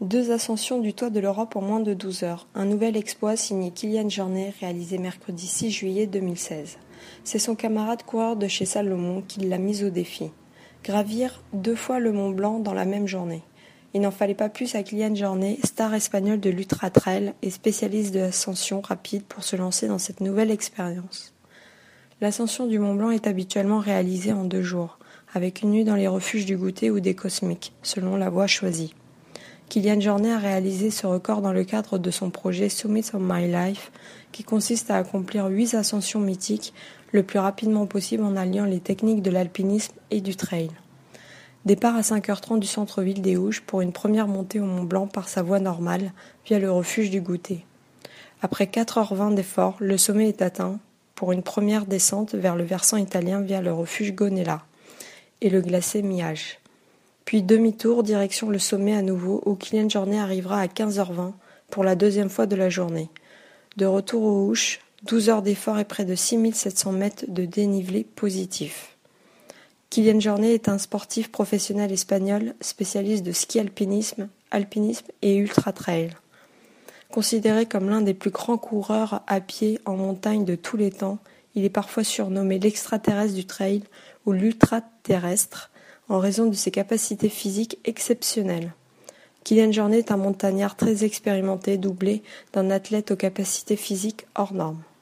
2 ascensions du toit de l'Europe en moins de 12 heures. Un nouvel exploit signé Kylian Jornet, réalisé mercredi 6 juillet 2016. C'est son camarade coureur de chez Salomon qui l'a mis au défi. Gravir 2 fois le Mont Blanc dans la même journée. Il n'en fallait pas plus à Kylian Jornet, star espagnol de l'ultra trail et spécialiste de l'ascension rapide pour se lancer dans cette nouvelle expérience. L'ascension du Mont Blanc est habituellement réalisée en 2 jours, avec une nuit dans les refuges du Goûter ou des Cosmiques, selon la voie choisie. Kylian Jornet a réalisé ce record dans le cadre de son projet Summits of My Life, qui consiste à accomplir 8 ascensions mythiques le plus rapidement possible en alliant les techniques de l'alpinisme et du trail. Départ à 5h30 du centre-ville des Houches pour une première montée au Mont Blanc par sa voie normale, via le refuge du Goûter. Après 4h20 d'effort, le sommet est atteint pour une première descente vers le versant italien via le refuge Gonella et le glacier Miage. Puis demi-tour, direction le sommet à nouveau, où Kylian Jornet arrivera à 15h20 pour la 2e fois de la journée. De retour aux Houches, 12 heures d'effort et près de 6700 mètres de dénivelé positif. Kylian Jornet est un sportif professionnel espagnol, spécialiste de ski alpinisme et ultra-trail. Considéré comme l'un des plus grands coureurs à pied en montagne de tous les temps, il est parfois surnommé l'extraterrestre du trail ou l'ultra-terrestre, en raison de ses capacités physiques exceptionnelles. Kylian Jornet est un montagnard très expérimenté, doublé d'un athlète aux capacités physiques hors normes.